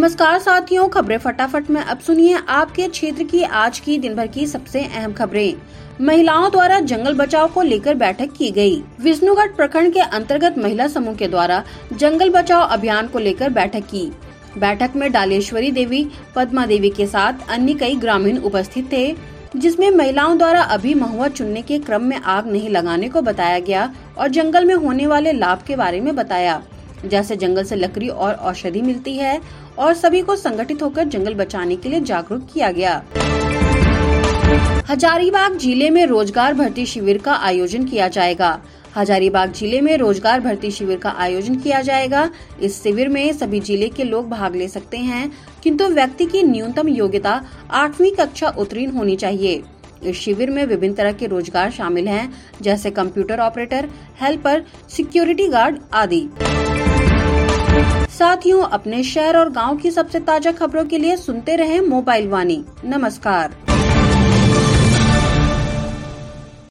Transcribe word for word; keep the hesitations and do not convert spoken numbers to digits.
नमस्कार साथियों, खबरें फटाफट में अब सुनिए आपके क्षेत्र की आज की दिन भर की सबसे अहम खबरें। महिलाओं द्वारा जंगल बचाओ को लेकर बैठक की गई। विष्णुगढ़ प्रखंड के अंतर्गत महिला समूह के द्वारा जंगल बचाओ अभियान को लेकर बैठक की। बैठक में डालेश्वरी देवी, पद्मा देवी के साथ अन्य कई ग्रामीण उपस्थित थे, जिसमें महिलाओं द्वारा अभी महुआ चुनने के क्रम में आग नहीं लगाने को बताया गया और जंगल में होने वाले लाभ के बारे में बताया, जैसे जंगल से लकड़ी और औषधि मिलती है और सभी को संगठित होकर जंगल बचाने के लिए जागरूक किया गया। हजारीबाग जिले में रोजगार भर्ती शिविर का आयोजन किया जाएगा। हजारीबाग जिले में रोजगार भर्ती शिविर का आयोजन किया जाएगा। इस शिविर में सभी जिले के लोग भाग ले सकते हैं, किंतु व्यक्ति की न्यूनतम योग्यता आठवीं कक्षा उत्तीर्ण होनी चाहिए। इस शिविर में विभिन्न तरह के रोजगार शामिल हैं, जैसे computer operator, helper, security guard आदि। साथियों, अपने शहर और गांव की सबसे ताजा खबरों के लिए सुनते रहें मोबाइल वाणी। नमस्कार।